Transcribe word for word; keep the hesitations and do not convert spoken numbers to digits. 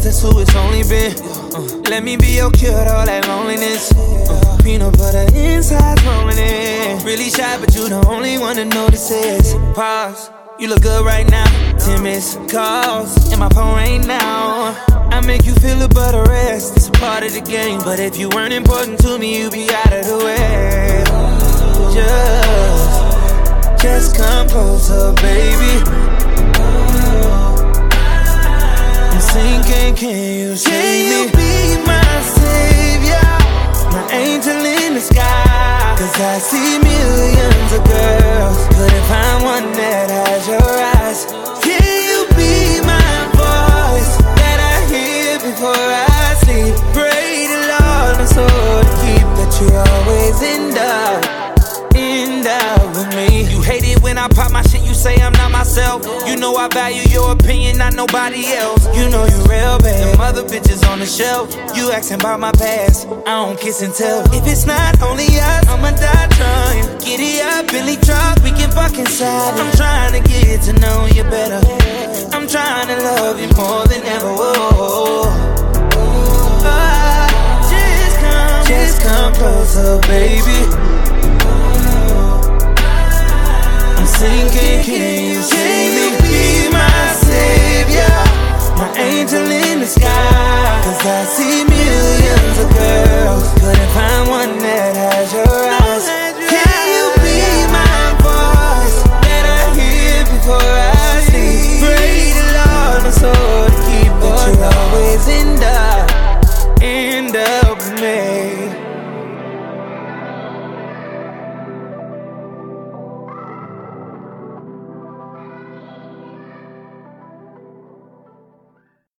that's who it's only been. uh, Let me be your cure to all that loneliness. uh, Peanut butter inside rolling in. Really shy, but you the only one to notice this. Pause. You look good right now. Ten missed calls in my phone right now. I make you feel it, but the rest is a part of the game. But if you weren't important to me, you'd be out of the way. Just, just come closer, baby. I'm sinking, can you see me? Can you be my savior, my angel in the sky? Cause I see millions of girls, couldn't find one that has your eyes. Can you be my voice that I hear before I sleep? Pray the Lord and so to keep that you're always in doubt, in doubt with me. You hate it when I pop my shit, you say I'm not myself. You know I value your opinion, not nobody else. You know you real bad, them other bitches on the shelf. You asking about my past, I don't kiss and tell. If it's not only us, I'ma die trying. Giddy up, Billy truck, we can fuck inside. I'm trying to get to know you better. I'm trying to love you more than ever. Whoa. Oh, just come, just come closer, baby. I'm sinking, can you see me? Be my savior, my angel in the sky. Cause I see millions